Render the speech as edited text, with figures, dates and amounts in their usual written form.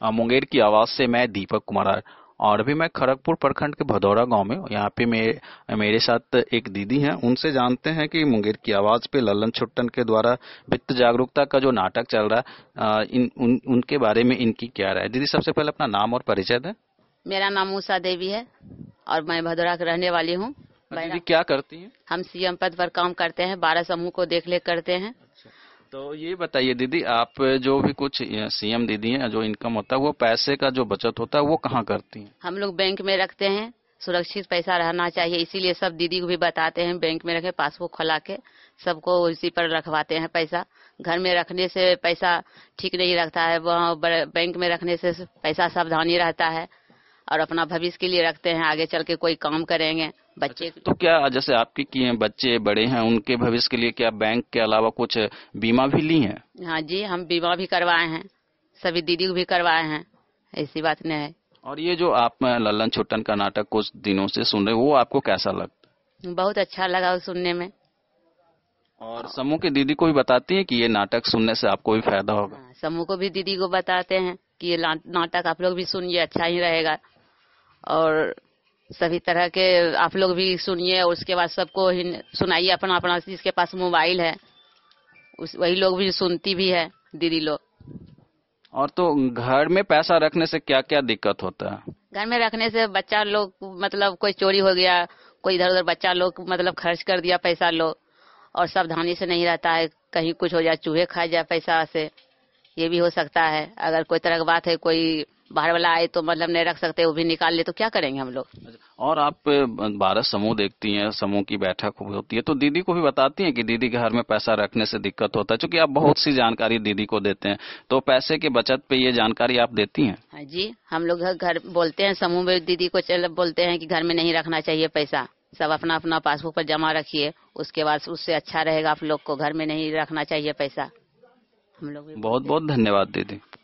मुंगेर की आवाज से मैं दीपक कुमार। और अभी मैं खड़गपुर प्रखंड के भदौरा गांव में हूं। यहाँ पे मेरे साथ एक दीदी हैं, उनसे जानते हैं कि मुंगेर की आवाज पे लल्लन छुट्टन के द्वारा वित्त जागरूकता का जो नाटक चल रहा है, उनके बारे में इनकी क्या राय है। दीदी, सबसे पहले अपना नाम और परिचय दें। मेरा नाम उषा देवी है और मैं भदौरा की रहने वाली हूँ। दीदी, क्या करती हैं? हम सीएम पद पर काम करते हैं, 12 समूह को देख-रेख करते हैं। तो ये बताइए दीदी, आप जो भी कुछ सीएम दीदी हैं, जो इनकम होता है वो पैसे का जो बचत होता है वो कहाँ करती हैं? हम लोग बैंक में रखते हैं, सुरक्षित पैसा रहना चाहिए, इसीलिए सब दीदी को भी बताते हैं बैंक में रखे, पासबुक खोला के सबको उसी पर रखवाते हैं पैसा। घर में रखने से पैसा ठीक नहीं रखता है, वहाँ बैंक में रखने से पैसा सावधानी रहता है और अपना भविष्य के लिए रखते हैं, आगे चल के कोई काम करेंगे बच्चे। तो क्या जैसे आपके किए बच्चे बड़े हैं, उनके भविष्य के लिए क्या बैंक के अलावा कुछ बीमा भी ली है? हाँ जी, हम बीमा भी करवाए हैं, सभी दीदी को भी करवाए हैं, ऐसी बात नहीं है। और ये जो आप लल्लन छुट्टन का नाटक कुछ दिनों से सुन रहे, वो आपको कैसा लगता? बहुत अच्छा लगा सुनने में। और समूह की दीदी को भी बताती है कि ये नाटक सुनने से आपको भी फायदा होगा? समूह को भी दीदी को बताते हैं कि ये नाटक आप लोग भी सुनिए, अच्छा ही रहेगा। और सभी तरह के आप लोग भी सुनिए, उसके बाद सबको सुनाइए, अपना अपना जिसके पास मोबाइल है वही लोग भी सुनती भी है दीदी लोग। और तो घर में पैसा रखने से क्या क्या दिक्कत होता है? घर में रखने से बच्चा लोग मतलब कोई चोरी हो गया, कोई इधर उधर बच्चा लोग मतलब खर्च कर दिया पैसा लोग, और सावधानी से नहीं रहता है, कहीं कुछ हो जाए, चूहे खा जाए पैसा से, ये भी हो सकता है। अगर कोई तरह की बात है, कोई बाहर वाला आए तो मतलब नहीं रख सकते, वो भी निकाल ले तो क्या करेंगे हम लोग। और आप 12 समूह देखती हैं, समूह की बैठक होती है, तो दीदी को भी बताती हैं कि दीदी के घर में पैसा रखने से दिक्कत होता है, क्योंकि आप बहुत सी जानकारी दीदी को देते हैं, तो पैसे के बचत पे ये जानकारी आप देती हैं? हाँ जी, हम लोग घर बोलते हैं, समूह में दीदी को बोलते हैं कि घर में नहीं रखना चाहिए पैसा, सब अपना अपना पासबुक पर जमा रखिए, उसके बाद उससे अच्छा रहेगा, आप लोग को घर में नहीं रखना चाहिए पैसा। हम लोग बहुत बहुत धन्यवाद दीदी।